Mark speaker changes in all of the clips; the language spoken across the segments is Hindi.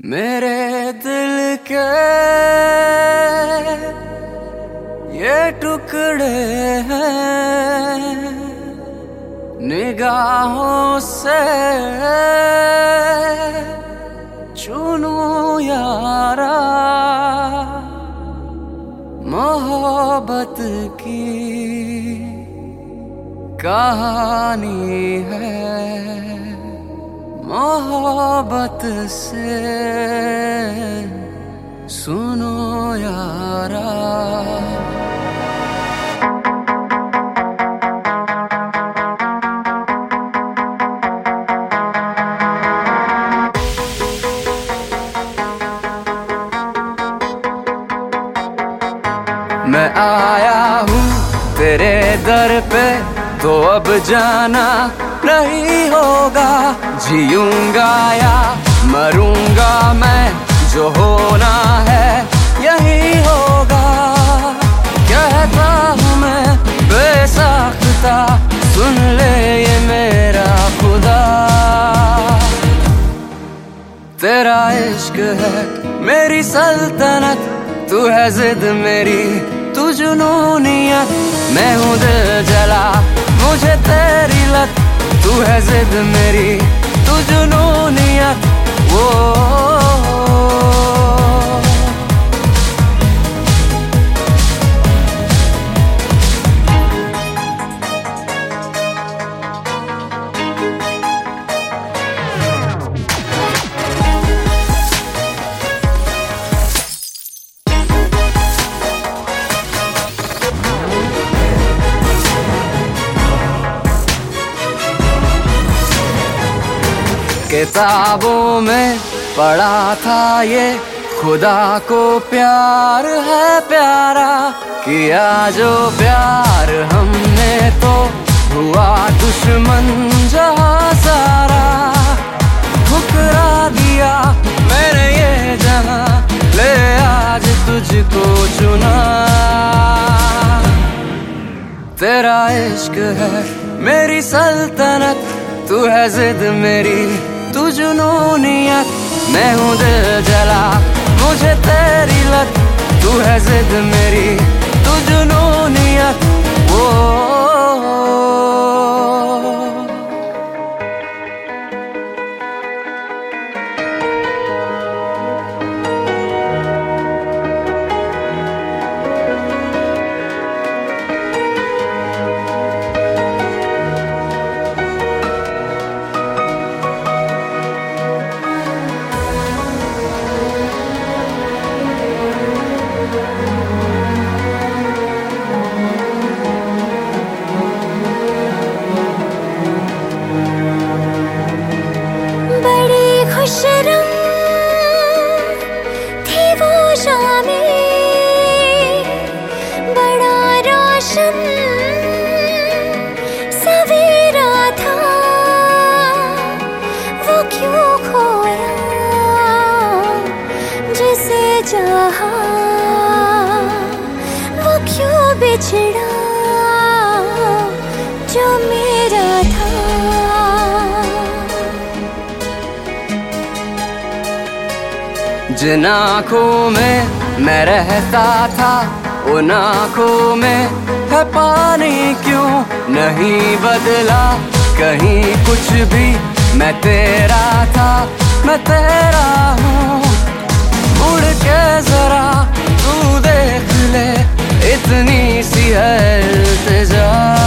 Speaker 1: मेरे दिल के ये टुकड़े हैं निगाहों से चुनूं यारा मोहब्बत की कहानी है मोहब्बत से सुनो यारा। मैं आया हूँ तेरे दर पे तो अब जाना नहीं होगा, जीऊंगा या मरूंगा मैं जो होना है यही होगा। कहता हूँ मैं बेसाख्ता सुन ले ये मेरा खुदा, तेरा इश्क है मेरी सल्तनत, तू है जिद मेरी तू जुनूनियत, मैं हूँ दिल जला मुझे तेरी लत, तू है जिद मेरी तू जुनूनियत वो। किताबों में पढ़ा था ये खुदा को प्यार है प्यारा, किया जो प्यार हमने तो हुआ दुश्मन जहाँ सारा। ठुकरा दिया मैंने ये जहाँ ले आज तुझको चुना, तेरा इश्क है मेरी सल्तनत, तू है जिद मेरी तू जुनूनियत, मैं हूँ दिल जला मुझे तेरी लत, तू है जिद मेरी तू जुनूनियत वो।
Speaker 2: थी वो शामें बड़ा रोशन सवेरा था, वो क्यों खोया जिसे चाहा, वो क्यों बिछड़ा जो मेरा था।
Speaker 1: जिन आँखों में मैं रहता था उन आँखों में है पानी क्यों नहीं बदला कहीं कुछ भी, मैं तेरा था मैं तेरा हूँ। उड़ के जरा तू देख ले इतनी सी है इल्तिजा,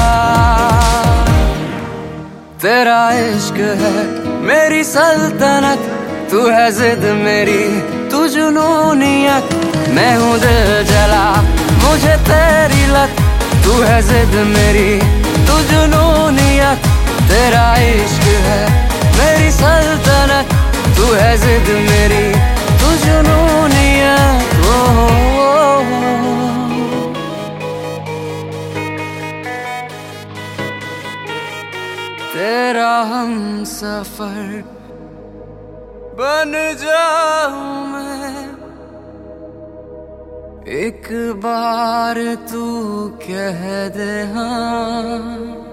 Speaker 1: तेरा इश्क है मेरी सल्तनत, तू है जिद मेरी तू जुनूनियत, मैं हूँ दिल जला मुझे तेरी लत, तू है जिद मेरी तू जुनूनियत, तेरा इश्क है मेरी सल्तनत, तू है जिद मेरी तू जुनूनियत वो। तेरा हम सफर बन जाऊं मैं, एक बार तू कह दे हाँ।